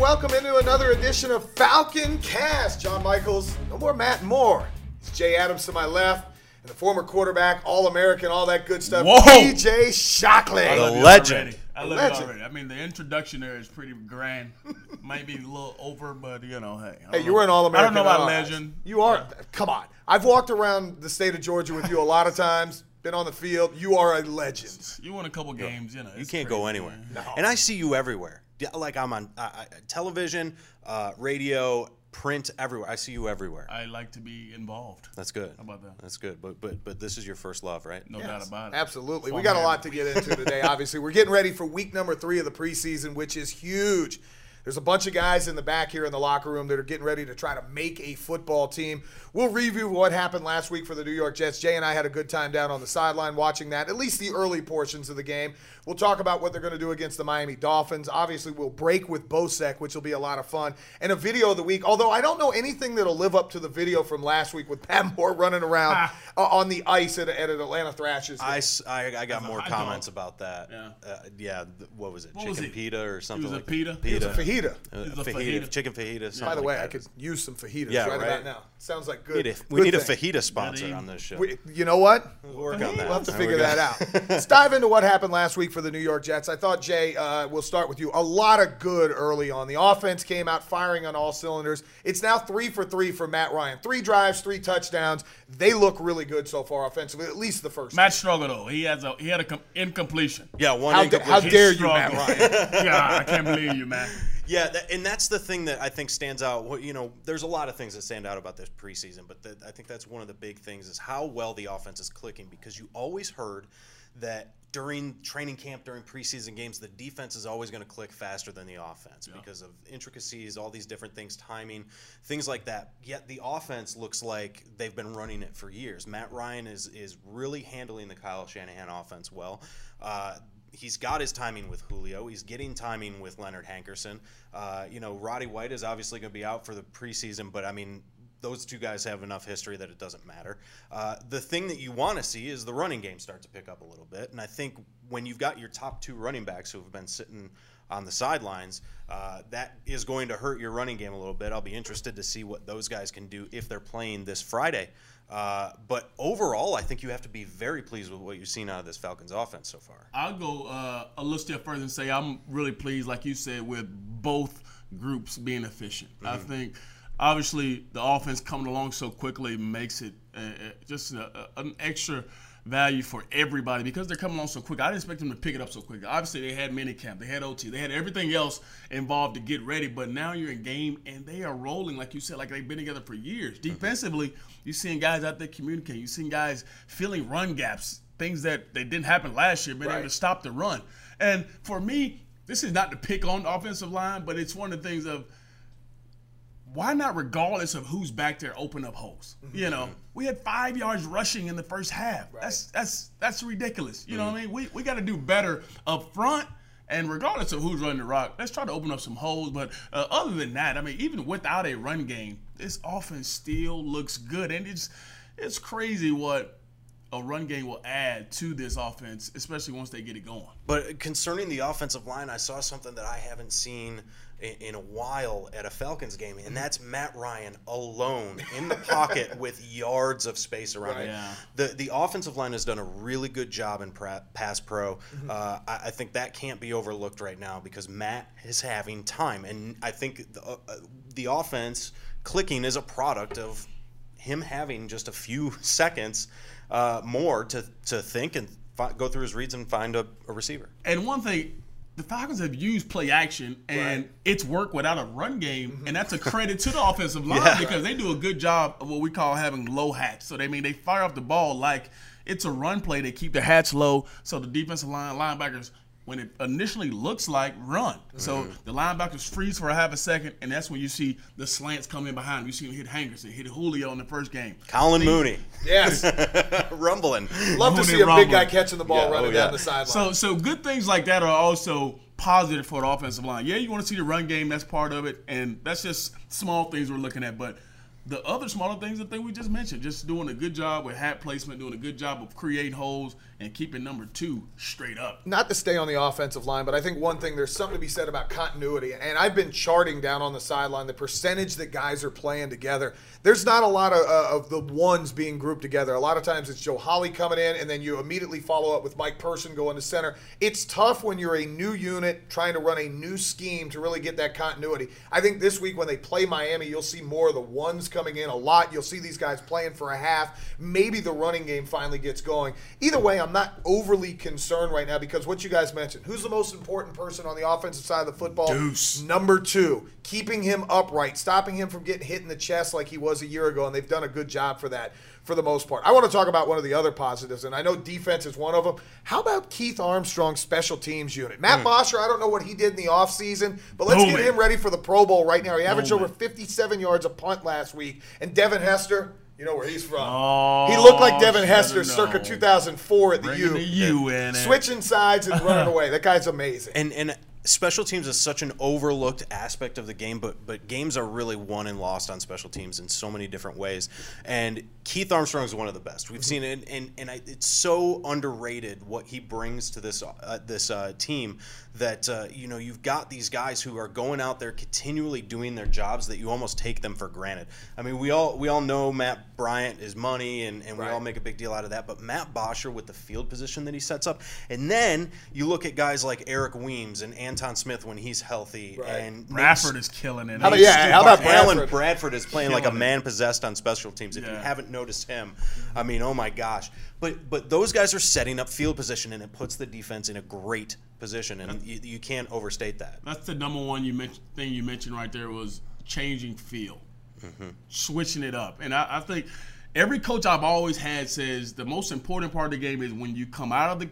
welcome into another edition of Falcon Cast. John Michaels, no more Matt Moore. It's Jay Adams to my left, and the former quarterback, All-American, all that good stuff, P.J. Shockley. The legend. I love it already. I mean, the introduction there is pretty grand. Might be a little over, but, hey. Hey, you were an All-American. I don't know about legend. You are. Yeah. Come on. I've walked around the state of Georgia with you a lot of times, been on the field. You are a legend. You won a couple games, You can't go anywhere. No. And I see you everywhere. Like I'm on television, radio, print, everywhere. I see you everywhere. I like to be involved. That's good. How about that? That's good. But this is your first love, right? No doubt about it. Absolutely. We got a lot to get into today, obviously. We're getting ready for week number 3 of the preseason, which is huge. There's a bunch of guys in the back here in the locker room that are getting ready to try to make a football team. We'll review what happened last week for the New York Jets. Jay and I had a good time down on the sideline watching that, at least the early portions of the game. We'll talk about what they're going to do against the Miami Dolphins. Obviously, we'll break with Bosek, which will be a lot of fun. And a video of the week, although I don't know anything that'll live up to the video from last week with Pat Moore running around on the ice at Atlanta Thrashers. I got more comments about that. Yeah. What was it? Chicken pita or something like that? It was a pita. Fajita. Chicken fajita. By the way, I could use some fajitas right about now. Sounds like good. We need a fajita sponsor on this show. You know what? We'll work on that. We'll have to figure that out. Let's dive into what happened last week for the New York Jets. I thought, Jay, we'll start with you. A lot of good early on. The offense came out firing on all cylinders. It's now 3 for 3 for Matt Ryan. 3 drives, 3 touchdowns. They look really good so far offensively, at least the first. Matt struggled, though. He had an incompletion. Yeah, one incompletion. How dare you, Matt Ryan? Yeah, I can't believe you, man. Yeah, and that's the thing that I think stands out. There's a lot of things that stand out about this preseason, but I think that's one of the big things is how well the offense is clicking, because you always heard that during training camp, during preseason games, the defense is always going to click faster than the offense because of intricacies, all these different things, timing, things like that. Yet the offense looks like they've been running it for years. Matt Ryan is really handling the Kyle Shanahan offense well. He's got his timing with Julio. He's getting timing with Leonard Hankerson. Roddy White is obviously going to be out for the preseason, but, those two guys have enough history that it doesn't matter. The thing that you want to see is the running game start to pick up a little bit, and I think when you've got your top 2 running backs who have been sitting on the sidelines, that is going to hurt your running game a little bit. I'll be interested to see what those guys can do if they're playing this Friday. But overall, I think you have to be very pleased with what you've seen out of this Falcons offense so far. I'll go a little step further and say I'm really pleased, like you said, with both groups being efficient. Mm-hmm. I think, obviously, the offense coming along so quickly makes it just an extra value for everybody because they're coming along so quick. I didn't expect them to pick it up so quick. Obviously, they had minicamp, they had OT, they had everything else involved to get ready, but now you're in game, and they are rolling, like you said, like they've been together for years. Defensively, you're seeing guys out there communicating. You're seeing guys filling run gaps, things that they didn't happen last year, being able to stop the run. And for me, this is not to pick on the offensive line, but it's one of the things of why not, regardless of who's back there, open up holes? Mm-hmm. We had 5 yards rushing in the first half. Right. That's ridiculous. You know what I mean? We got to do better up front, and regardless of who's running the rock, let's try to open up some holes. But other than that, even without a run game, this offense still looks good, and it's crazy what a run game will add to this offense, especially once they get it going. But concerning the offensive line, I saw something that I haven't seen in a while at a Falcons game, and that's Matt Ryan alone in the pocket with yards of space around him. Yeah. The offensive line has done a really good job in pass pro. Mm-hmm. I think that can't be overlooked right now because Matt is having time, and I think the offense clicking is a product of him having just a few seconds more to think and go through his reads and find a receiver. And one thing, the Falcons have used play action, and it's worked without a run game, and that's a credit to the offensive line because they do a good job of what we call having low hats. So they fire off the ball like it's a run play. They keep the hats low so the defensive linebackers, when it initially looks like run. Mm-hmm. So the linebackers freeze for a half a second, and that's when you see the slants come in behind them. You see him hit Hankerson, hit Julio in the first game. Colin Mooney. Yes. Rumbling. Love to see a big guy catching the ball running down the sideline. So good things like that are also positive for the offensive line. Yeah, you want to see the run game. That's part of it, and that's just small things we're looking at. But the other smaller things, the thing we just mentioned, just doing a good job with hat placement, doing a good job of creating holes and keeping number 2 straight up. Not to stay on the offensive line, but I think one thing, there's something to be said about continuity. And I've been charting down on the sideline the percentage that guys are playing together. There's not a lot of the ones being grouped together. A lot of times it's Joe Holly coming in, and then you immediately follow up with Mike Person going to center. It's tough when you're a new unit trying to run a new scheme to really get that continuity. I think this week when they play Miami, you'll see more of the ones coming in a lot. You'll see these guys playing for a half. Maybe the running game finally gets going. Either way, I'm not overly concerned right now because what you guys mentioned, who's the most important person on the offensive side of the football? Deuce. Number 2, keeping him upright, stopping him from getting hit in the chest like he was a year ago, and they've done a good job for that for the most part. I want to talk about one of the other positives, and I know defense is one of them. How about Keith Armstrong's special teams unit? Matt Bosher, I don't know what he did in the offseason, but let's get him ready for the Pro Bowl right now. He averaged over 57 yards a punt last week, and Devin Hester, you know where he's from. Oh, he looked like Devin Hester circa 2004 at the U. Switching sides and running away. That guy's amazing. And special teams is such an overlooked aspect of the game, but games are really won and lost on special teams in so many different ways. And Keith Armstrong is one of the best. We've seen it, and it's so underrated what he brings to this team that you've got these guys who are going out there continually doing their jobs that you almost take them for granted. I mean, we all know Matt Bryant is money, and we all make a big deal out of that. But Matt Bosher with the field position that he sets up, and then you look at guys like Eric Weems and Anton Smith when he's healthy, and Bradford is killing it. How about Bradford? Alan Bradford is playing like a man possessed on special teams. If you haven't noticed him, I mean, oh my gosh! But those guys are setting up field position, and it puts the defense in a great position, and you can't overstate that. That's the number one thing you mentioned right there was changing feel, switching it up, and I think every coach I've always had says the most important part of the game is when you come out of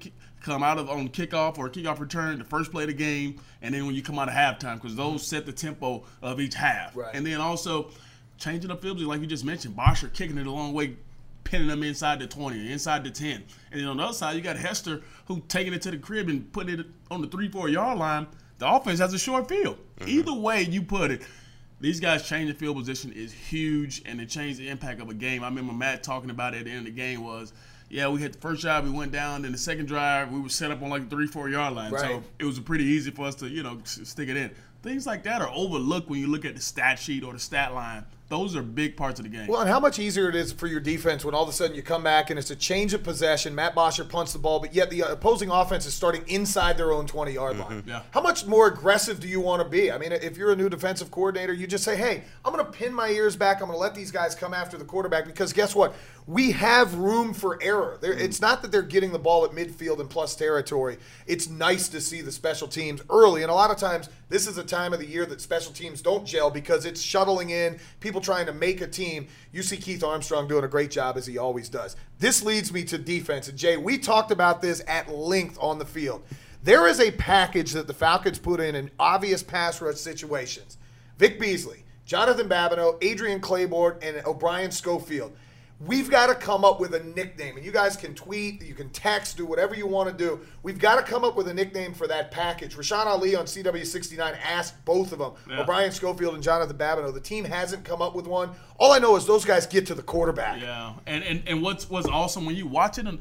on kickoff or kickoff return, the first play of the game, and then when you come out of halftime, because those set the tempo of each half. Right. And then also changing up field, like you just mentioned, Bosher kicking it a long way, pinning them inside the 20, inside the 10. And then on the other side, you got Hester who taking it to the crib and putting it on the 3-4 yard line. The offense has a short field. Either way you put it, these guys changing field position is huge, and it changed the impact of a game. I remember Matt talking about it at the end of the game was, we hit the first drive, we went down, then the second drive, we were set up on like the 3-4 yard line. Right. So it was pretty easy for us to, stick it in. Things like that are overlooked when you look at the stat sheet or the stat line. Those are big parts of the game. Well, and how much easier it is for your defense when all of a sudden you come back and it's a change of possession. Matt Bosher punts the ball, but yet the opposing offense is starting inside their own 20-yard line. Yeah. How much more aggressive do you want to be? I mean, if you're a new defensive coordinator, you just say, hey, I'm going to pin my ears back. I'm going to let these guys come after the quarterback because guess what? We have room for error. It's not that they're getting the ball at midfield and plus territory. It's nice to see the special teams early, and a lot of times this is a time of the year that special teams don't gel because it's shuttling in, people trying to make a team. You see Keith Armstrong doing a great job as he always does. This leads me to defense. And Jay, we talked about this at length on the field. There is a package that the Falcons put in obvious pass rush situations. Vic Beasley, Jonathan Babineau, Adrian Claiborne, and O'Brien Schofield. We've got to come up with a nickname. And you guys can tweet, you can text, do whatever you want to do. We've got to come up with a nickname for that package. Rashawn Ali on CW69 asked both of them, O'Brien Schofield and Jonathan Babineau. The team hasn't come up with one. All I know is those guys get to the quarterback. Yeah, and what's awesome when you watch it, and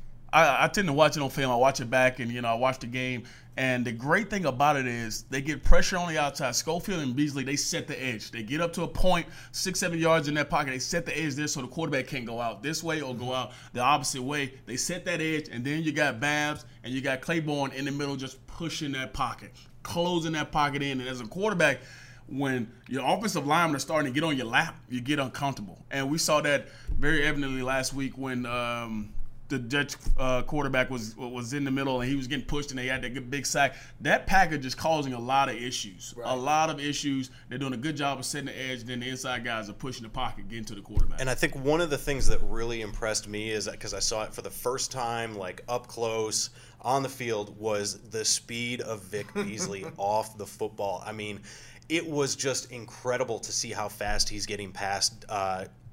I tend to watch it on film. I watch it back, and I watch the game. And the great thing about it is they get pressure on the outside. Schofield and Beasley, they set the edge. They get up to a point, 6-7 yards in their pocket. They set the edge there so the quarterback can't go out this way or go out the opposite way. They set that edge, and then you got Babs and you got Claiborne in the middle just pushing that pocket, closing that pocket in. And as a quarterback, when your offensive linemen are starting to get on your lap, you get uncomfortable. And we saw that very evidently last week when the Jets quarterback was in the middle and he was getting pushed and they had that big sack. That package is causing a lot of issues. Right. A lot of issues. They're doing a good job of setting the edge. Then the inside guys are pushing the pocket, getting to the quarterback. And I think one of the things that really impressed me is that because I saw it for the first time, like up close on the field, was the speed of Vic Beasley off the football. I mean, it was just incredible to see how fast he's getting past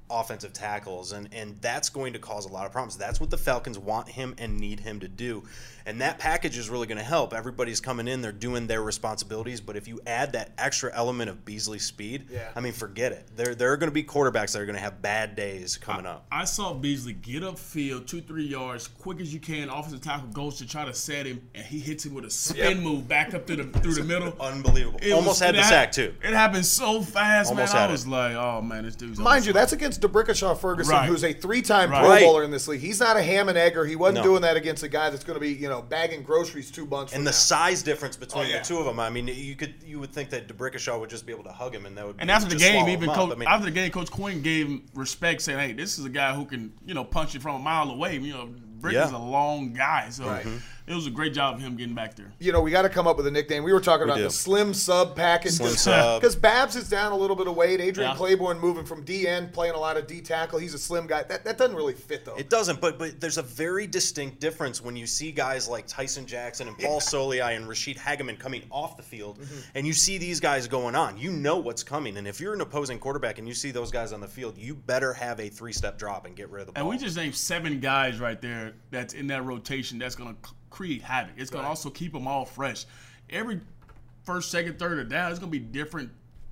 offensive tackles, and that's going to cause a lot of problems. That's what the Falcons want him and need him to do, and that package is really going to help. Everybody's coming in, they're doing their responsibilities, but if you add that extra element of Beasley's speed, I mean, forget it. There are going to be quarterbacks that are going to have bad days coming up. I saw Beasley get upfield 2-3 yards quick as you can. Offensive tackle goes to try to set him, and he hits him with a spin move back up through the middle. Unbelievable. Almost had the sack too. It happened so fast, Almost man. I was like, oh man, this dude's. Mind you, that's against DeBrickashaw Ferguson, who's a 3-time Pro Right. Bowler in this league. He's not a ham and egger. He wasn't doing that against a guy that's going to be, bagging groceries 2 months from And the now. size difference between the two of them. I mean, you would think that DeBrickashaw would just be able to hug him, and that would. And after the just game, swallow even him Coach, up. I mean, after the game, Coach Quinn gave him respect, saying, "Hey, this is a guy who can, punch you from a mile away." Brick is a long guy, so it was a great job of him getting back there. We got to come up with a nickname. We were talking about the Slim Sub package. Slim Sub. Because Babs is down a little bit of weight. Adrian Yeah. Claiborne moving from DN, playing a lot of D tackle. He's a slim guy. That doesn't really fit, though. It doesn't, but there's a very distinct difference when you see guys like Tyson Jackson and Paul Soliai and Rashid Hageman coming off the field, and you see these guys going on. You know what's coming, and if you're an opposing quarterback and you see those guys on the field, you better have a 3-step drop and get rid of the ball. And we just named 7 guys right there that's in that rotation that's going to create havoc. It's going to also keep them all fresh. Every first, second, third, or down, it's going to be different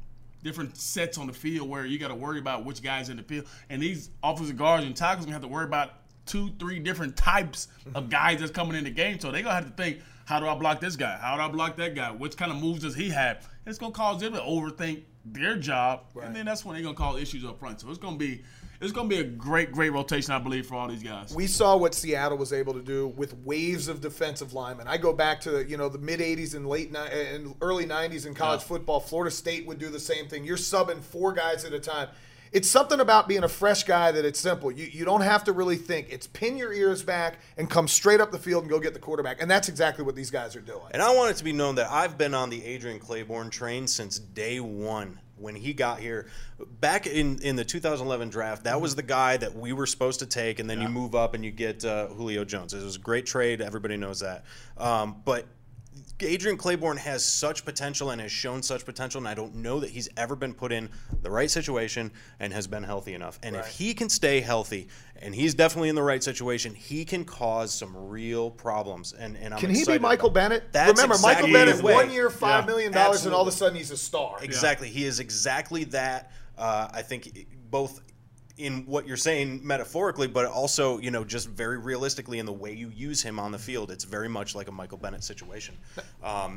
sets on the field where you got to worry about which guys in the field. And these offensive guards and tackles are going to have to worry about 2-3 different types of guys that's coming in the game. So they're going to have to think, how do I block this guy? How do I block that guy? What kind of moves does he have? It's going to cause them to overthink their job, and then that's when they're going to cause issues up front. So it's going to be a great rotation, I believe, for all these guys. We saw what Seattle was able to do with waves of defensive linemen. I go back to the mid '80s and early '90s in college football. Florida State would do the same thing. You're subbing 4 guys at a time. It's something about being a fresh guy that it's simple. You don't have to really think. It's pin your ears back and come straight up the field and go get the quarterback. And that's exactly what these guys are doing. And I want it to be known that I've been on the Adrian Claiborne train since day one. When he got here, back in the 2011 draft, that was the guy that we were supposed to take, and then you move up and you get Julio Jones. It was a great trade. Everybody knows that. But Adrian Claiborne has such potential and has shown such potential, and I don't know that he's ever been put in the right situation and has been healthy enough. And if he can stay healthy, and he's definitely in the right situation, he can cause some real problems. And I'm Can he be excited Michael about Bennett? That's Remember, exactly Michael Bennett, the way. 1 year, $5 million, and all of Absolutely. a sudden he's a star. Exactly. He is exactly that. I think both in what you're saying metaphorically, but also, just very realistically in the way you use him on the field. It's very much like a Michael Bennett situation. I'm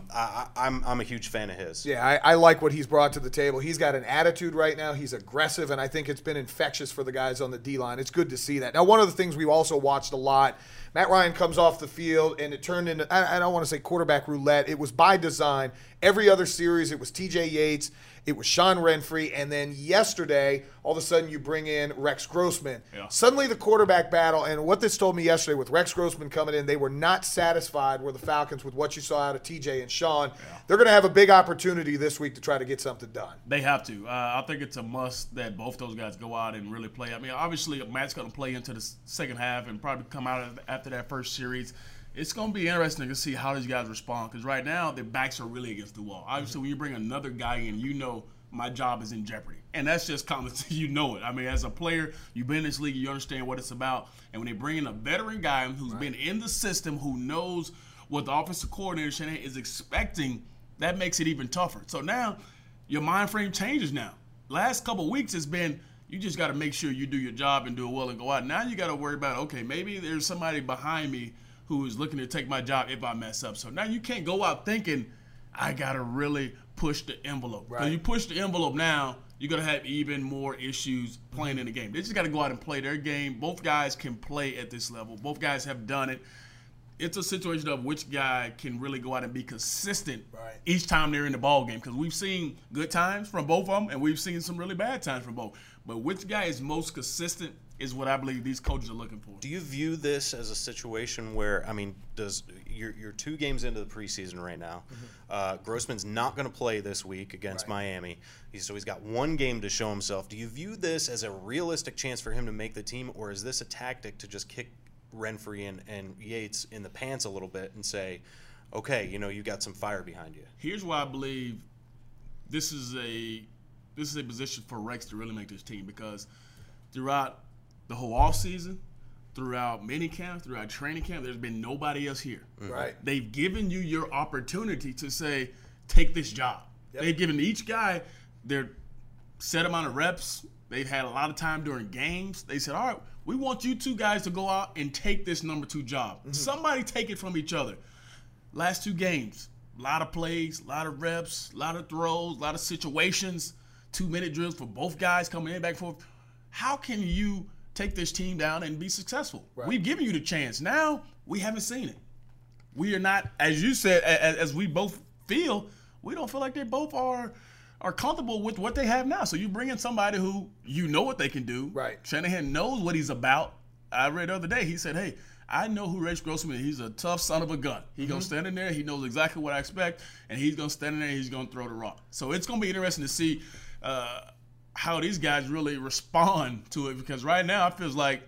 a huge fan of his. Yeah, I like what he's brought to the table. He's got an attitude right now. He's aggressive, and I think it's been infectious for the guys on the D-line. It's good to see that. Now, one of the things we've also watched a lot, Matt Ryan comes off the field, and it turned into, I don't want to say quarterback roulette. It was by design. Every other series, it was T.J. Yates, it was Sean Renfree, and then yesterday, all of a sudden you bring in Rex Grossman. Yeah. Suddenly the quarterback battle, and what this told me yesterday with Rex Grossman coming in, they were not satisfied with the Falcons with what you saw out of TJ and Sean. Yeah. They're going to have a big opportunity this week to try to get something done. They have to. I think it's a must that both those guys go out and really play. I mean, obviously, Matt's going to play into the second half and probably come out after that first series. It's going to be interesting to see how these guys respond because right now their backs are really against the wall. Obviously, when you bring another guy in, my job is in jeopardy. And that's just common. You know it. I mean, as a player, you've been in this league, you understand what it's about. And when they bring in a veteran guy who's been in the system, who knows what the offensive coordinator Shanahan is expecting, that makes it even tougher. So now your mind frame changes now. Last couple of weeks has been you just got to make sure you do your job and do it well and go out. Now you got to worry about, okay, maybe there's somebody behind me who is looking to take my job if I mess up. So now you can't go out thinking, I got to really push the envelope. Because you push the envelope now, you're going to have even more issues playing in the game. They just got to go out and play their game. Both guys can play at this level. Both guys have done it. It's a situation of which guy can really go out and be consistent each time they're in the ball game. Because we've seen good times from both of them, and we've seen some really bad times from both. But which guy is most consistent is what I believe these coaches are looking for. Do you view this as a situation where, I mean, you're 2 games into the preseason right now. Grossman's not going to play this week against Miami. So he's got 1 game to show himself. Do you view this as a realistic chance for him to make the team, or is this a tactic to just kick Renfree and Yates in the pants a little bit and say, okay, you got some fire behind you? Here's why I believe this is a position for Rex to really make this team, because throughout the whole offseason, throughout minicamp, throughout training camp, there's been nobody else here. Right. They've given you your opportunity to say, take this job. Yep. They've given each guy their set amount of reps. They've had a lot of time during games. They said, all right, we want you two guys to go out and take this number 2 job. Mm-hmm. Somebody take it from each other. Last 2 games, a lot of plays, a lot of reps, a lot of throws, a lot of situations, 2-minute drills for both guys coming in, back and forth. How can you take this team down and be successful? Right. We've given you the chance. Now, we haven't seen it. We are not, as you said, as we both feel, we don't feel like they both are comfortable with what they have now. So you bring in somebody who you know what they can do. Right. Shanahan knows what he's about. I read the other day, he said, hey, I know who Rex Grossman is. He's a tough son of a gun. He's going to stand in there. He knows exactly what I expect, and he's going to stand in there and he's going to throw the rock. So it's going to be interesting to see how these guys really respond to it, because right now it feels like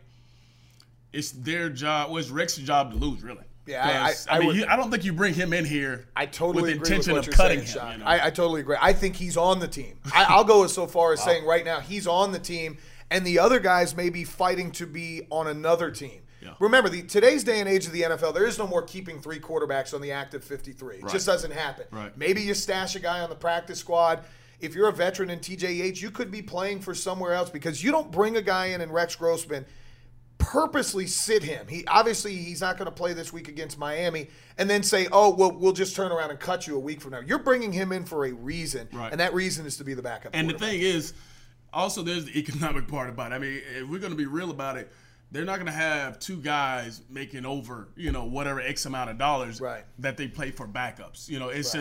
it's their job. Well, it's Rex's job to lose, really. Yeah, I don't think you bring him in here I totally with agree intention with what of you're cutting saying, him. Sean. You know? I totally agree. I think he's on the team. I'll go so far as saying right now he's on the team, and the other guys may be fighting to be on another team. Yeah. Remember, today's day and age of the NFL, there is no more keeping 3 quarterbacks on the active 53. It just doesn't happen. Right. Maybe you stash a guy on the practice squad. If you're a veteran in TJ Yates, you could be playing for somewhere else, because you don't bring a guy in and Rex Grossman purposely sit him. He's not going to play this week against Miami and then say, oh, well, we'll just turn around and cut you a week from now. You're bringing him in for a reason, and that reason is to be the backup. And the thing is, also there's the economic part about it. I mean, if we're going to be real about it, they're not going to have 2 guys making over, whatever X amount of dollars that they play for backups.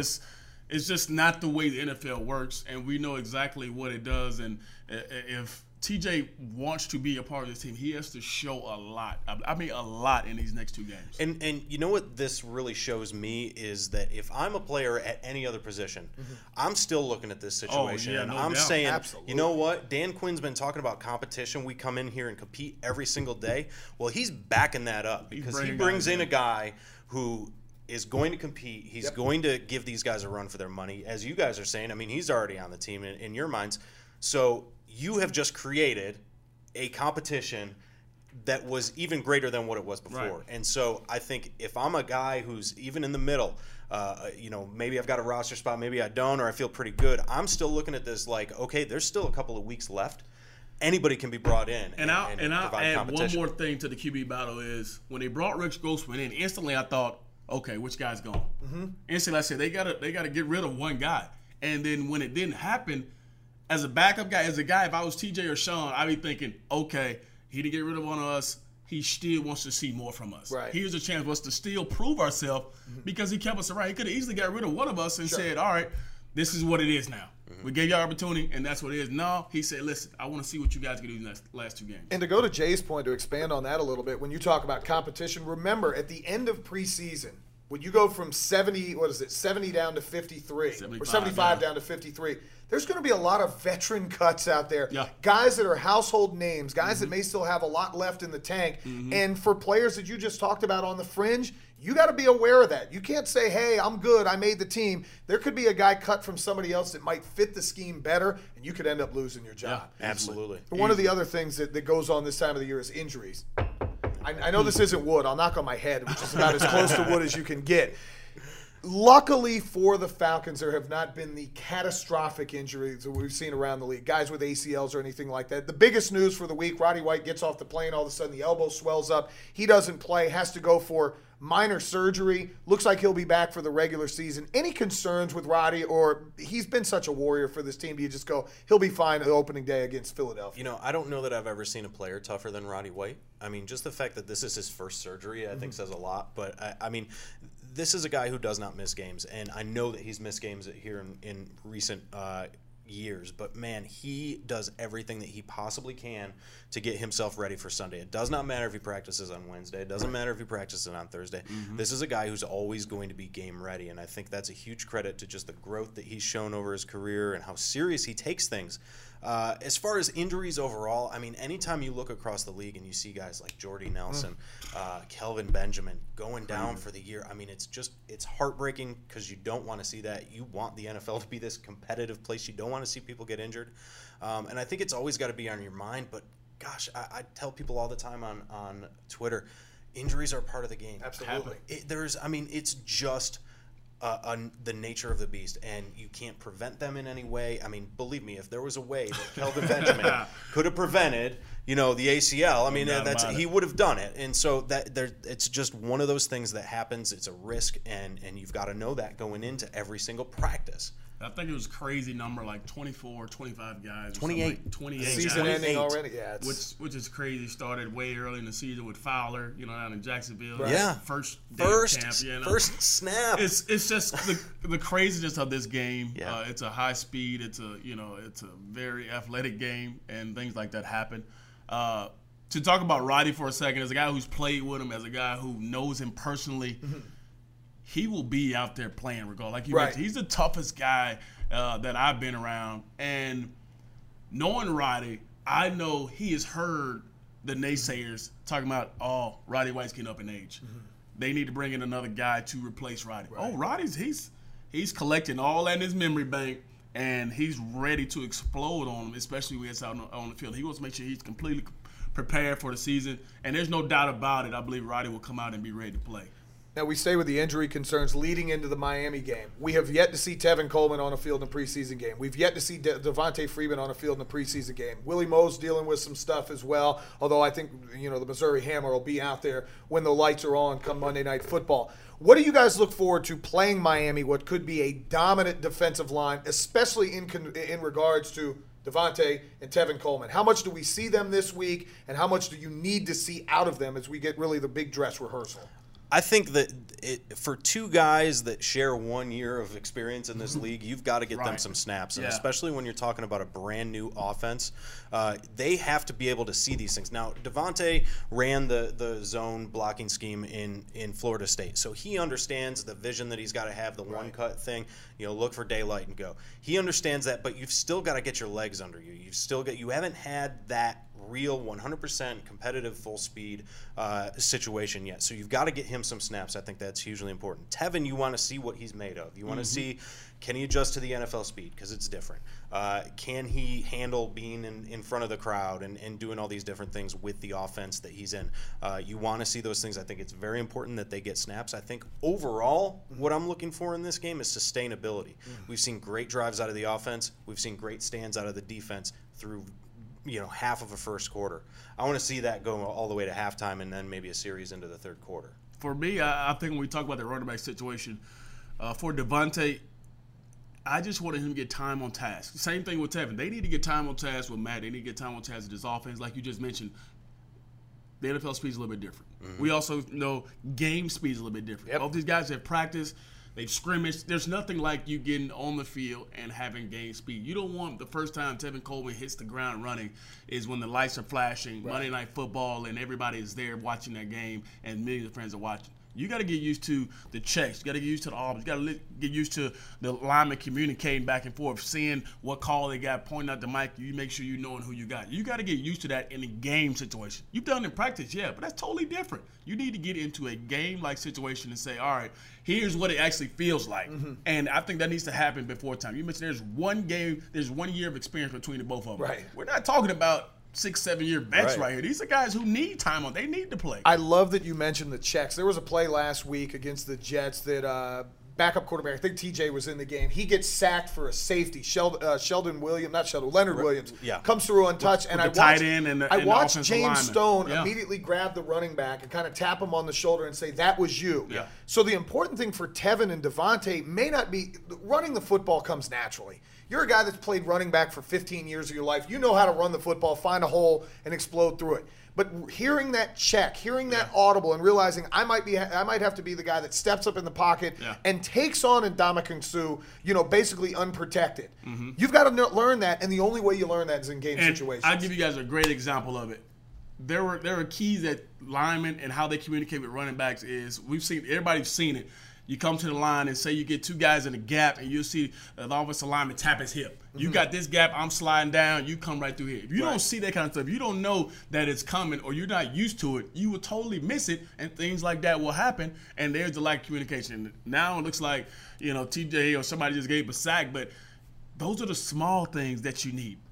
It's just not the way the NFL works, and we know exactly what it does. And if TJ wants to be a part of this team, he has to show a lot. I mean, a lot in these next 2 games. And you know what this really shows me is that if I'm a player at any other position, I'm still looking at this situation, and I'm saying, absolutely. You know what? Dan Quinn's been talking about competition. We come in here and compete every single day. Well, he's backing that up, because he brings in a guy who is going to compete. He's going to give these guys a run for their money. As you guys are saying, I mean, he's already on the team in your minds. So you have just created a competition that was even greater than what it was before. Right. And so I think if I'm a guy who's even in the middle, maybe I've got a roster spot, maybe I don't, or I feel pretty good, I'm still looking at this like, okay, there's still a couple of weeks left. Anybody can be brought in and I'll add one more competition. thing to the QB battle is when they brought Rex Grossman in, instantly I thought, okay, which guy's gone? Instantly I said they gotta get rid of one guy. And then when it didn't happen, as a backup guy, as a guy, if I was TJ or Sean, I'd be thinking, okay, he didn't get rid of one of us. He still wants to see more from us. Right. Here's a chance for us to still prove ourselves, because he kept us around. He could have easily got rid of one of us and said, all right, this is what it is now. We gave you our opportunity, and that's what it is. No, he said, listen, I want to see what you guys can do in the last 2 games. And to go to Jay's point, to expand on that a little bit, when you talk about competition, remember at the end of preseason, when you go from 70 down to 53, or 75 down to 53, there's going to be a lot of veteran cuts out there. Yeah. Guys that are household names, guys that may still have a lot left in the tank. And for players that you just talked about on the fringe, you got to be aware of that. You can't say, hey, I'm good, I made the team. There could be a guy cut from somebody else that might fit the scheme better, and you could end up losing your job. Yeah, absolutely. But one of the other things that goes on this time of the year is injuries. I know this isn't wood. I'll knock on my head, which is about as close to wood as you can get. Luckily for the Falcons, there have not been the catastrophic injuries that we've seen around the league, guys with ACLs or anything like that. The biggest news for the week, Roddy White gets off the plane, all of a sudden the elbow swells up. He doesn't play, has to go for minor surgery. Looks like he'll be back for the regular season. Any concerns with Roddy, or he's been such a warrior for this team? Do you just go, he'll be fine the opening day against Philadelphia? I don't know that I've ever seen a player tougher than Roddy White. I mean, just the fact that this is his first surgery, I think says a lot. But, I mean, this is a guy who does not miss games, and I know that he's missed games here in recent years, but man, he does everything that he possibly can to get himself ready for Sunday. It does not matter if he practices on Wednesday. It doesn't matter if he practices on Thursday. This is a guy who's always going to be game ready, and I think that's a huge credit to just the growth that he's shown over his career and how serious he takes things. As far as injuries overall, I mean, anytime you look across the league and you see guys like Jordy Nelson, Kelvin Benjamin going down for the year, I mean, it's heartbreaking because you don't want to see that. You want the NFL to be this competitive place. You don't want to see people get injured. And I think it's always got to be on your mind, but gosh, I tell people all the time on Twitter, injuries are part of the game. Absolutely. It's just the nature of the beast, and you can't prevent them in any way. I mean, believe me, if there was a way that Kelvin Benjamin could have prevented, the ACL, he would have done it. And so it's just one of those things that happens. It's a risk, and you've got to know that going into every single practice. I think it was a crazy number, like 24, 25 guys. 28. 28 Season guys. ending already, yeah. Which is crazy. Started way early in the season with Fowler, down in Jacksonville. Right. Yeah. First day of camp, First snap. It's just the craziness of this game. Yeah. It's a high speed. It's a very athletic game, and things like that happen. To talk about Roddy for a second, as a guy who's played with him, as a guy who knows him personally. Mm-hmm. He will be out there playing regardless. Like you mentioned, he's the toughest guy that I've been around. And knowing Roddy, I know he has heard the naysayers talking about, Roddy White's getting up in age. Mm-hmm. They need to bring in another guy to replace Roddy. Right. Roddy's he's collecting all that in his memory bank, and he's ready to explode on him, especially when it's out on the field. He wants to make sure he's completely prepared for the season. And there's no doubt about it. I believe Roddy will come out and be ready to play. Now, we stay with the injury concerns leading into the Miami game. We have yet to see Tevin Coleman on a field in a preseason game. We've yet to see Devontae Freeman on a field in a preseason game. Willie Moe's dealing with some stuff as well, although I think, the Missouri Hammer will be out there when the lights are on come Monday Night Football. What do you guys look forward to playing Miami, what could be a dominant defensive line, especially in regards to Devontae and Tevin Coleman? How much do we see them this week, and how much do you need to see out of them as we get really the big dress rehearsal? I think that for two guys that share 1 year of experience in this league, you've got to get them some snaps. And especially when you're talking about a brand new offense, they have to be able to see these things. Now, Devontae ran the zone blocking scheme in Florida State. So he understands the vision that he's got to have, the one-cut thing, look for daylight and go. He understands that, but you've still got to get your legs under you. You haven't had that real 100% competitive full speed situation yet. So you've got to get him some snaps. I think that's hugely important. Tevin, you want to see what he's made of. You want to see, can he adjust to the NFL speed? Because it's different. Can he handle being in front of the crowd and doing all these different things with the offense that he's in? You want to see those things. I think it's very important that they get snaps. I think overall, what I'm looking for in this game is sustainability. We've seen great drives out of the offense. We've seen great stands out of the defense through half of a first quarter. I want to see that go all the way to halftime and then maybe a series into the third quarter. For me, I think when we talk about the running back situation, for Devontae, I just wanted him to get time on task. Same thing with Tevin. They need to get time on task with Matt. They need to get time on task with this offense. Like you just mentioned, the NFL speed is a little bit different. Mm-hmm. We also know game speed is a little bit different. Yep. Both these guys have practiced. They've scrimmaged. There's nothing like you getting on the field and having game speed. You don't want the first time Tevin Coleman hits the ground running is when the lights are flashing, Monday Night Football, and everybody is there watching that game and millions of friends are watching. You got to get used to the checks. You got to get used to the arms. You got to get used to the linemen communicating back and forth, seeing what call they got, pointing out the mic. You make sure you knowing who you got. You got to get used to that in a game situation. You've done it in practice, but that's totally different. You need to get into a game-like situation and say, all right, here's what it actually feels like. Mm-hmm. And I think that needs to happen before time. You mentioned there's 1 year of experience between the both of them. Right. We're not talking about 6-7 year vets right here. These are guys who need time on. They need to play. I love that you mentioned the checks. There was a play last week against the Jets that backup quarterback, I think TJ was in the game. He gets sacked for a safety. Leonard Williams comes through untouched. And I watched James Stone immediately grab the running back and kind of tap him on the shoulder and say, that was you. Yeah. So the important thing for Tevin and Devontae may not be running the football comes naturally. You're a guy that's played running back for 15 years of your life. You know how to run the football, find a hole, and explode through it. But hearing that check, hearing that audible, and realizing I might have to be the guy that steps up in the pocket and takes on Ndamukong Suh, basically unprotected. Mm-hmm. You've got to learn that, and the only way you learn that is in game situations. I'll give you guys a great example of it. There are keys that linemen and how they communicate with running backs is everybody's seen it. You come to the line and say you get two guys in a gap and you'll see the offensive lineman tap his hip. Mm-hmm. You got this gap, I'm sliding down, you come right through here. If you don't see that kind of stuff, you don't know that it's coming or you're not used to it, you will totally miss it and things like that will happen and there's the lack of communication. Now it looks like, TJ or somebody just gave a sack, but those are the small things that you need.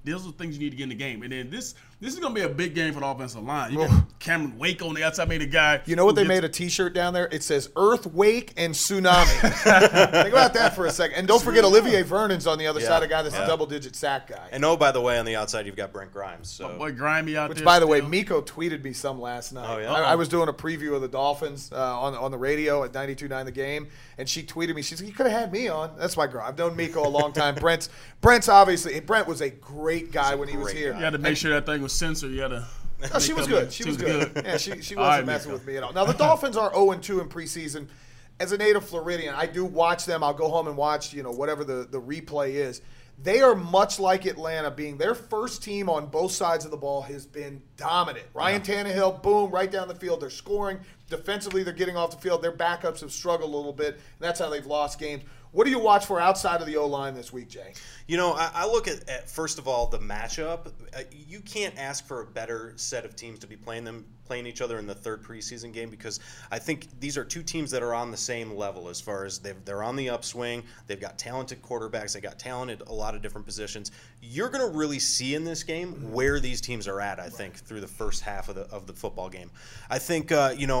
those are things you need to get in the game. And then this is going to be a big game for the offensive line. You got Cameron Wake on the outside, made a guy. You know what they made a T-shirt down there? It says Earth, Wake, and Tsunami. Think about that for a second. And don't forget Olivier Vernon's on the other side, a guy that's a double-digit sack guy. And by the way, on the outside, you've got Brent Grimes. So. Boy, Grimy out Which, there. by the way, Miko tweeted me some last night. Oh, yeah? I was doing a preview of the Dolphins on the radio at 92.9 The Game, and she tweeted me. She said, "You could have had me on." That's my girl. I've known Miko a long time. Brent's obviously – Brent was a great guy when he was here. You had to make sure that thing was censored. You had to – No, she was good. She was good. Yeah, she wasn't messing with me at all. Now, the Dolphins are 0-2 in preseason. As a native Floridian, I do watch them. I'll go home and watch, whatever the replay is. They are much like Atlanta, being their first team on both sides of the ball has been dominant. Ryan Tannehill, boom, right down the field. They're scoring. Defensively, they're getting off the field. Their backups have struggled a little bit, and that's how they've lost games. What do you watch for outside of the O-line this week, Jay? I look at first of all, the matchup. You can't ask for a better set of teams to be playing each other in the third preseason game, because I think these are two teams that are on the same level as far as they're on the upswing. They've got talented quarterbacks. They got talented a lot of different positions. You're going to really see in this game where these teams are at, I think, through the first half of the football game. I think,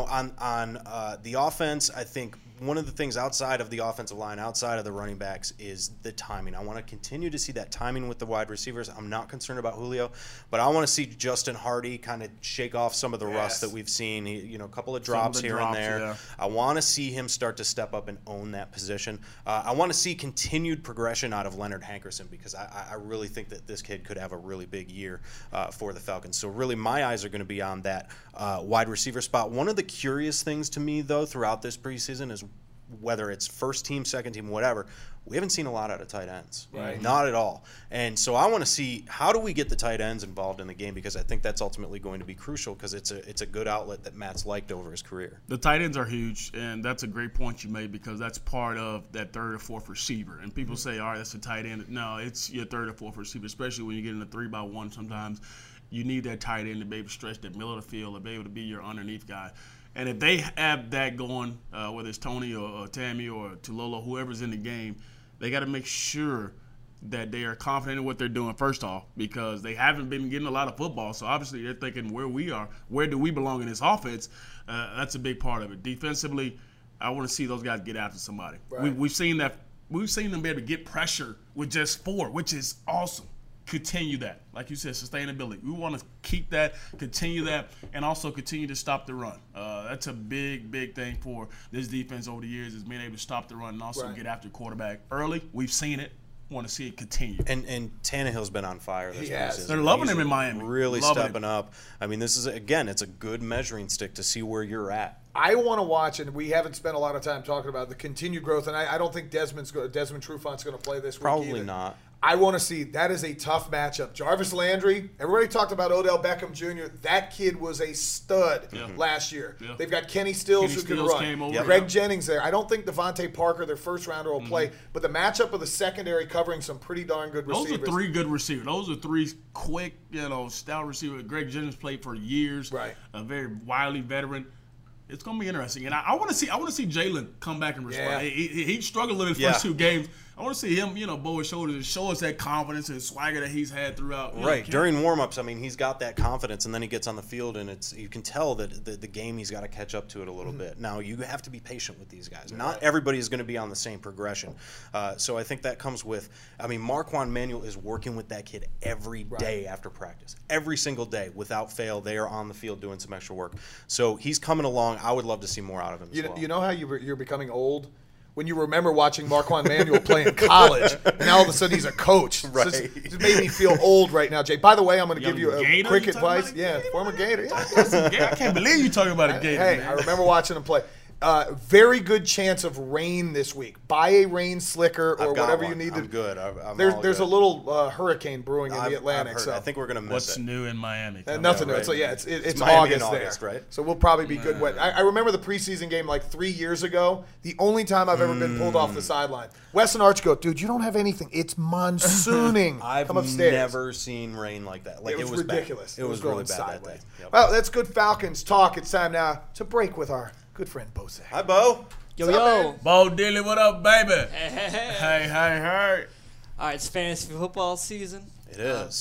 on the offense, I think one of the things outside of the offensive line, outside of the running backs, is the timing. I want to continue to see that timing with the wide receivers. I'm not concerned about Julio, but I want to see Justin Hardy kind of shake off some of the rust that we've seen. A couple of drops here and there. Yeah. I want to see him start to step up and own that position. I want to see continued progression out of Leonard Hankerson, because I really think that this kid could have a really big year for the Falcons. So really my eyes are going to be on that wide receiver spot. One of the curious things to me, though, throughout this preseason is whether it's first team, second team, whatever, we haven't seen a lot out of tight ends. Right. Not at all. And so I want to see, how do we get the tight ends involved in the game, because I think that's ultimately going to be crucial, because it's a good outlet that Matt's liked over his career. The tight ends are huge, and that's a great point you made, because that's part of that third or fourth receiver. And people say, all right, that's a tight end. No, it's your third or fourth receiver, especially when you get in a 3-by-1 sometimes. You need that tight end to be able to stretch that middle of the field, to be able to be your underneath guy. And if they have that going, whether it's Tony or Tammy or Tulolo, whoever's in the game, they got to make sure that they are confident in what they're doing, first off, because they haven't been getting a lot of football. So obviously they're thinking, where we are, where do we belong in this offense? That's a big part of it. Defensively, I want to see those guys get after somebody. Right. We've seen that. We've seen them be able to get pressure with just 4, which is awesome. Continue that. Like you said, sustainability. We want to keep that, continue that, and also continue to stop the run. That's a big, big thing for this defense over the years, is being able to stop the run and also get after the quarterback early. We've seen it. Want to see it continue. And Tannehill's been on fire this season. They're loving him in Miami. Really stepping up. I mean, this is, again, it's a good measuring stick to see where you're at. I want to watch, and we haven't spent a lot of time talking about the continued growth, and I don't think Desmond Trufant's going to play this week Probably either. not. I want to see. That is a tough matchup. Jarvis Landry, everybody talked about Odell Beckham Jr. That kid was a stud last year. Yeah. They've got Kenny Stills who can run. Greg Jennings there. I don't think Devontae Parker, their first rounder, will play, but the matchup of the secondary covering some pretty darn good receivers. Those are 3 good receivers. Those are 3 quick, stout receivers. Greg Jennings played for years. Right. A very wily veteran. It's going to be interesting, and I want to see Jalen come back and respond. Yeah. He struggled a little in the first 2 games. I want to see him, bow his shoulders and show us that confidence and swagger that he's had throughout. Right. During warm-ups, I mean, he's got that confidence, and then he gets on the field, and you can tell that the game, he's got to catch up to it a little bit. Now, you have to be patient with these guys. Not everybody is going to be on the same progression. So I think that comes with, Marquand Manuel is working with that kid every day after practice. Every single day, without fail, they are on the field doing some extra work. So he's coming along. I would love to see more out of him as well. You know how you're becoming old? When you remember watching Marquand Manuel play in college, and now all of a sudden he's a coach. Right. It made me feel old right now, Jay. By the way, I'm going to give you a quick advice. Yeah, former Gator. I can't believe you're talking about a Gator. Hey, man. I remember watching him play. Very good chance of rain this week. Buy a rain slicker or whatever you need to. I'm good. There's a little hurricane brewing in the Atlantic. So I think we're going to miss What's new in Miami? Nothing new. Right. So it's Miami August in there, right? So we'll probably be good wet. I remember the preseason game like 3 years ago. The only time I've ever been pulled off the sideline. Wes and Arch go, dude, you don't have anything. It's monsooning. I've Come upstairs. never seen rain like that. Like it was ridiculous. Bad. It was really bad sideways. that day. Yep. Well, that's good Falcons talk. It's time now to break with our good friend Bose. Hi, Bo. Yo. Bo Diddley, what up, baby? Hey. Hey. All right, it's fantasy football season. It is.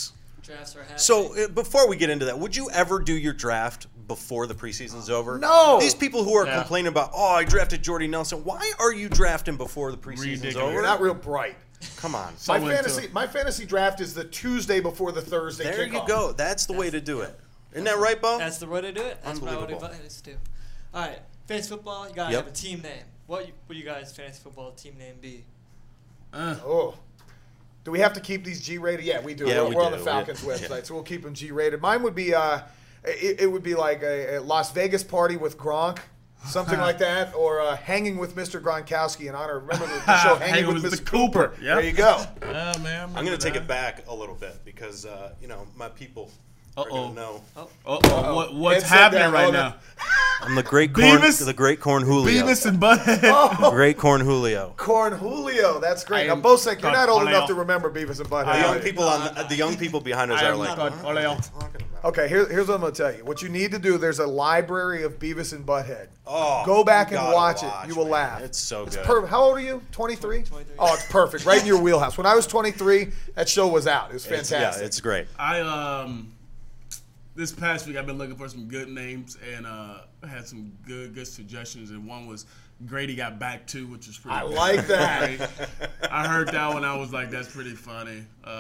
Drafts are happening. So before we get into that, would you ever do your draft before the preseason's over? No. These people who are complaining about, I drafted Jordy Nelson. Why are you drafting before the preseason's Ridiculous. over? You're not real bright. Come on. My fantasy draft is the Tuesday before the Thursday There kickoff. you go. That's the way to do it. Isn't that right, Bo? That's the way to do it. That's what I would Unbelievable. advise to do. All right, fantasy football. You gotta Yep. have a team name. What you guys' fantasy football team name be? Oh. Do we have to keep these G-rated? Yeah, we do. Yeah, we're we on do. the Falcons Yeah. website, so we'll keep them G-rated. Mine would be, it would be like a Las Vegas party with Gronk, something like that, or Hanging with Mr. Gronkowski in honor. Remember the show Hanging with Mr. Cooper? Yep. There you go. Man, I'm going to take it back a little bit because, my people are going to know. What's Ed said happening that. right Oh, now? I'm the great corn, Julio. Beavis and Butthead. Great corn Julio. Corn Julio, that's great. I Now, Bosek, you're not old Cornelio. enough to remember Beavis and Butthead. The young people behind us I are am like, called Cornelio. Okay, here's what I'm going to tell you. What you need to do, there's a library of Beavis and Butthead. oh, Go back you and gotta watch it. You will man. laugh. It's so good. Perfect. How old are you? 23? 23. Oh, it's perfect. Right in your wheelhouse. When I was 23, that show was out. It was fantastic. It's great. I this past week I've been looking for some good names and had some good suggestions, and one was Grady Got Back Too, which is pretty. I like that. I heard that one. I was like, that's pretty funny.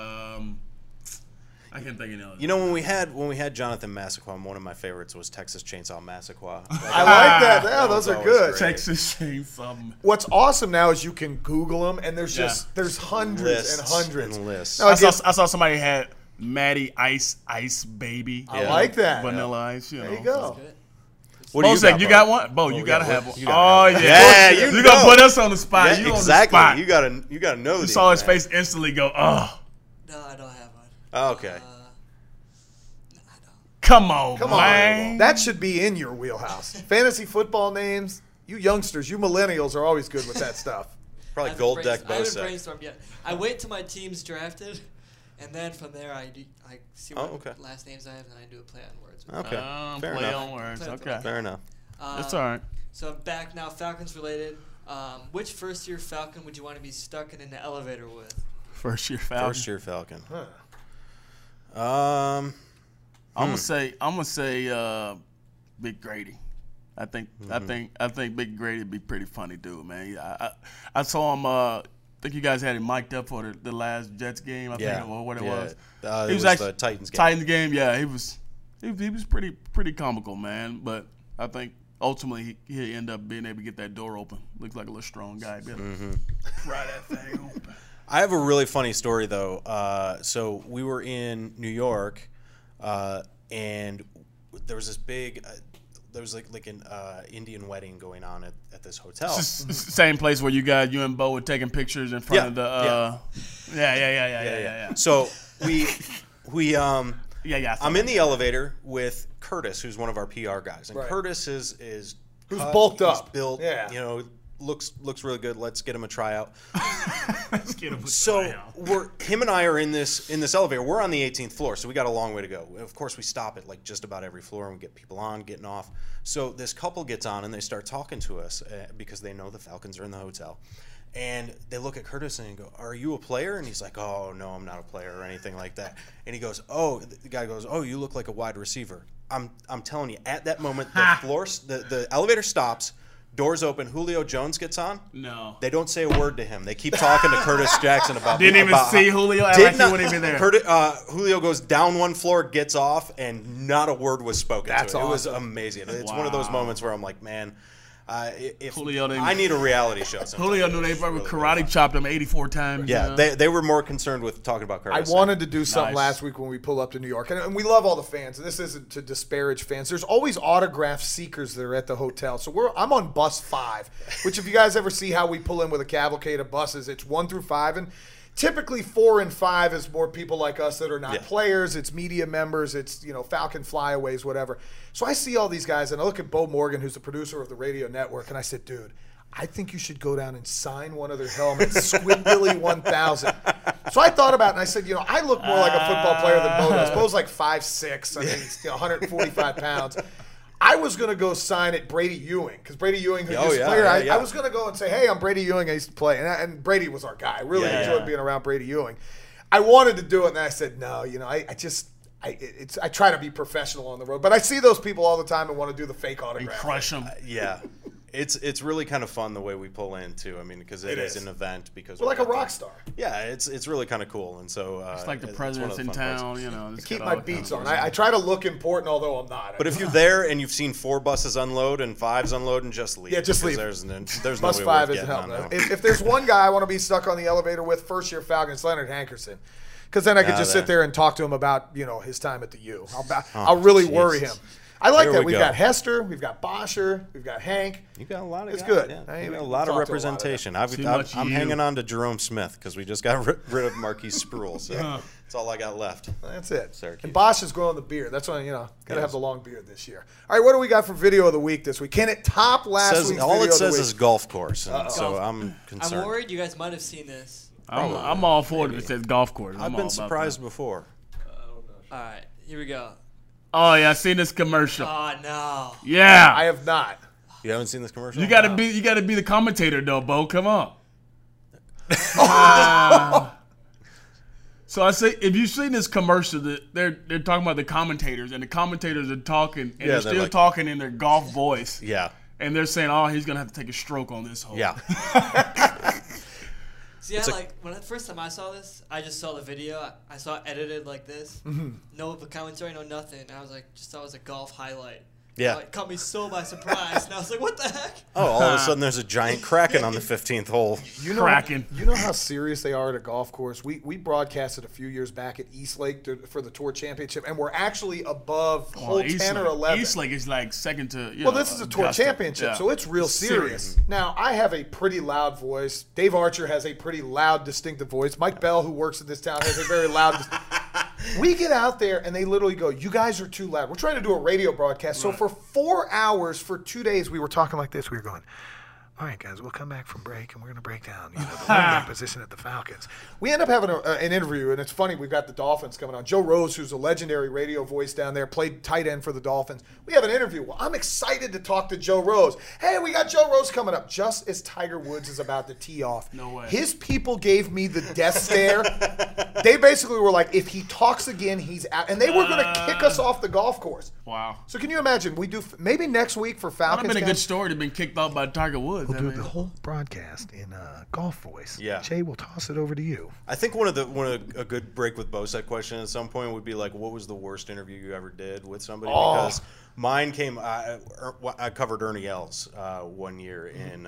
I can't think of any other. You know, when we had Jonathan Massaquoi, one of my favorites was Texas Chainsaw Massaquoi. I like that. Yeah, those are always good. great. Texas Chainsaw. What's awesome now is you can Google them, and there's Yeah. there's hundreds Lists and hundreds. and lists. No, I again, saw somebody had Maddie Ice Baby. I like that. Vanilla Ice. You know. There you go. Good. What do Bo said, you got Bo? one? Bo, you gotta got have one. one. You gotta have Oh, one. yeah. Yeah, You know. gonna put us on the spot. Yeah, You exactly. on the spot. You gotta know. You saw his face instantly go, oh, No, I don't have one. Oh, okay. No, I don't. come on, Come man. on. That should be in your wheelhouse. Fantasy football names. You youngsters, you millennials are always good with that stuff. Probably I haven't Gold Deck I haven't Bosek. brainstormed yet. I wait till my team's drafted, and then from there I see what okay. last names I have, and then I do a play on words. Okay. Fair Play enough. on words. Play on Okay. Fair enough. That's all right. So I'm back now, Falcons related. Which first-year Falcon would you want to be stuck in an elevator with? First year Falcon. First year Falcon. Huh. I'm gonna say Big Grady. I think Big Grady would be pretty funny dude, man. I saw him. I think you guys had him mic'd up for the last Jets game. I think or what it was. It He was actually the Titans game. Titans game. Yeah, he was pretty comical, man. But I think ultimately he'll end up being able to get that door open. Looks like a little strong guy. Pry that thing open. I have a really funny story though. So we were in New York, and there was this big. There was like an Indian wedding going on at this hotel. Same place where you and Bo were taking pictures in front of the. Yeah. So we I'm in the elevator with Curtis, who's one of our PR guys, and Right. Curtis is Who's cut, bulked he's up. built, Yeah. looks really good. Let's get him a tryout. Let's get him a So tryout. him and I are in this elevator. We're on the 18th floor, so we got a long way to go. Of course, we stop at like just about every floor and we get people on, getting off. So this couple gets on and they start talking to us because they know the Falcons are in the hotel. And they look at Curtis and go, "Are you a player?" And he's like, "Oh no, I'm not a player or anything like that." And he goes, "Oh," the guy goes, "Oh, you look like a wide receiver." I'm telling you, at that moment, the elevator stops. Doors open. Julio Jones gets on. No. They don't say a word to him. They keep talking to Curtis Jackson about. Didn't even about see how- Julio. Act Did like he not- wasn't even there. Julio goes down one floor, gets off, and not a word was spoken. That's to it. It was awesome. amazing. It's one of those Wow. moments where I'm like, man, if Julio didn't- I need a reality show. Sometime. Julio knew they probably karate chopped him 84 times. Yeah, you know? they were more concerned with talking about I Curtis. wanted to do something Nice. last week when we pull up to New York, and we love all the fans. And this isn't to disparage fans. There's always autograph seekers that are at the hotel. So I'm on bus 5, which if you guys ever see how we pull in with a cavalcade of buses, it's 1 through 5, and typically 4 and 5 is more people like us that are not Yeah. players. It's media members. It's Falcon flyaways, whatever. So I see all these guys, and I look at Bo Morgan, who's the producer of the radio network, and I said, dude, I think you should go down and sign one of their helmets, Squidbilly 1000. So I thought about it, and I said, I look more like a football player than Bo does. Bo's like 5'6". I mean, he's 145 pounds. I was going to go sign at Brady Ewing, because Brady Ewing, who used to play, I was going to go and say, hey, I'm Brady Ewing. I used to play. And Brady was our guy. I really enjoyed being around Brady Ewing. I wanted to do it, and I said no. You know, I try to be professional on the road, but I see those people all the time and want to do the fake And autograph. crush them. Yeah. It's really kind of fun the way we pull in too. I mean, because it is an event. Because We're like a rock star. Yeah, it's really kind of cool, and so It's like the one of president's in fun parts. town, you know. Keep my beats on. I try to look important, although I'm not. But if you're there and you've seen 4 buses unload and 5s unload, and just leave. Yeah, just because leave. There's Bus no way 5 worth isn't getting helping. on now. If there's one guy I want to be stuck on the elevator with, first-year Falcon, it's Leonard Hankerson. Because then I could just sit there and talk to him about, you know, his time at the U. I'll really worry him. I like There that. we We've go. got Hester, we've got Bosher, we've got Hank. You got a lot of It's guys. good. Yeah. I You mean, got a we lot of talked to a lot of representation. much I'm you. hanging on to Jerome Smith because we just got rid of Marquise Spruill. So that's all I got left. That's it. Syracuse. And Bosch is growing the beard. That's why, you know, got to Yes. have the long beard this year. All right, what do we got for video of the week this week? Can it top last week's All video it of the says week? is golf course, and so Golf. I'm concerned. I'm worried you guys might have seen this. I'm all for it if it says golf course. I've been surprised before. All right, here we go. Oh yeah, I seen this commercial. Oh no. Yeah, I have not. You haven't seen this commercial? you gotta be the commentator though, Bo. Come on. So I say, if you've seen this commercial, that they're talking about the commentators, and the commentators are talking, and Yeah, they're they're still like- talking in their golf voice, Yeah. and they're saying, "Oh, he's gonna have to take a stroke on this hole." Yeah. See, when the first time I saw this, I just saw the video. I saw it edited like this. No commentary, no nothing. I was like, just thought it was a golf highlight. Yeah. It caught me so by surprise, and I was like, what the heck? Oh, all of a sudden there's a giant kraken on the 15th hole. You know, Cracking. You know how serious they are at a golf course? We broadcasted a few years back at Eastlake for the Tour Championship, and we're actually above hole 10 or 11. Eastlake is like second to. Well, this is a Tour Augusta. Championship, Yeah. so it's real serious. Now, I have a pretty loud voice. Dave Archer has a pretty loud, distinctive voice. Mike Bell, who works in this town, has a very loud. We get out there, and they literally go, "You guys are too loud." We're trying to do a radio broadcast. So for 4 hours, for 2 days, we were talking like this. We were going, "All right, guys, we'll come back from break, and we're going to break down the running position at the Falcons." We end up having an interview, and it's funny. We've got the Dolphins coming on. Joe Rose, who's a legendary radio voice down there, played tight end for the Dolphins. We have an interview. Well, I'm excited to talk to Joe Rose. Hey, we got Joe Rose coming up just as Tiger Woods is about to tee off. No way. His people gave me the death stare. They basically were like, if he talks again, he's out. And they were going to kick us off the golf course. Wow. So can you imagine? We do maybe next week for That would have Falcons. been a good guys, story to have been kicked off by Tiger Woods. We'll I do mean. the whole broadcast in golf voice. Yeah. Jay, we'll toss it over to you. I think one of a good break with Bosec question at some point would be like, what was the worst interview you ever did with somebody? Oh. Because mine came. I covered Ernie Els one year in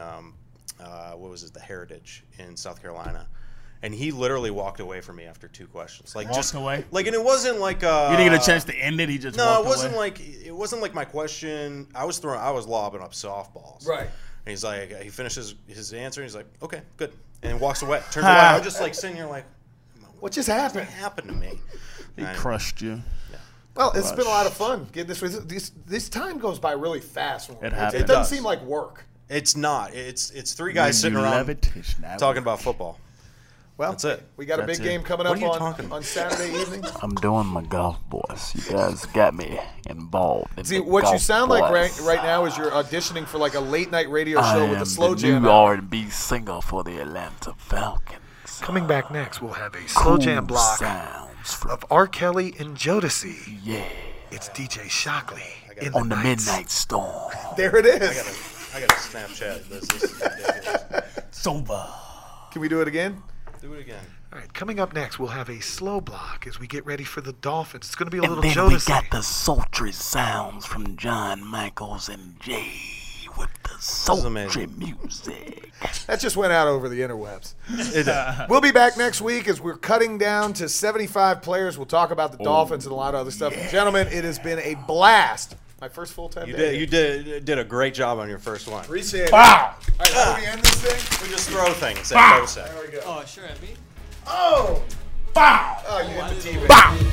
what was it, the Heritage in South Carolina, and he literally walked away from me after 2 questions. Like Walked away? Like, and it wasn't like You didn't get a chance to end it. He just No, walked it wasn't away. it wasn't like my question. I was lobbing up softballs. Right. And he's like, he finishes his answer. And he's like, okay, good, and walks away. Turns away. I'm just like sitting here like, What just happened? what happened to me? He crushed you. Well, it's been a lot of fun getting this time goes by really fast. When we're- It happens. It It doesn't does. seem like work. It's not. It's 3 guys When sitting you around love it, it's not talking work. about football. Well, That's it. We got a That's big it. game coming What up are you talking on Saturday evening. I'm doing my golf voice. You guys got me involved. In See, the what you golf sound like voice. right now is you're auditioning for like a late night radio I show am with a slow the jam. new hour. R&B singer for the Atlanta Falcons. Coming back next, we'll have a Cool slow jam block sounds from of R. Kelly and Jodeci. yeah It's DJ Shockley in on the nights. Midnight Storm. There it is. I got to Snapchat this. This is ridiculous. Sober. Can we do it again? Do it again. All right, coming up next, we'll have a slow block as we get ready for the Dolphins. It's going to be a And little then we Jodeci. got the sultry sounds from John Michaels and Jay with the sultry amazing. music. That just went out over the interwebs. It, We'll be back next week as we're cutting down to 75 players. We'll talk about the Dolphins and a lot of other stuff. Gentlemen, it has been a blast. My first full-time day. you did a great job on your first one. Appreciate it. Wow. All right, how do we end this thing? We just throw things at Bosec. There we go. Oh, sure, at me. Oh! Wow. Oh, you hit the TV. Wow.